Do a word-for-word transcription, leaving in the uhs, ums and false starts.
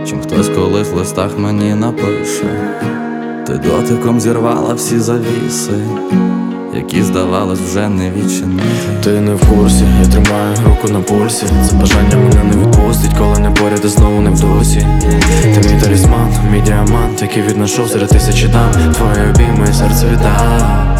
чим хтось колись в листах мені напише. Ти дотиком зірвала всі завіси, які, здавалось, вже не відчинити. Ти не в курсі, я тримаю руку на пульсі. Це бажання мене не відпустить, коли не поряд і знову не в дусі. Ти мій талісман, мій діамант, який віднайшов серед тисячі дам. Твої обійми серце віддам.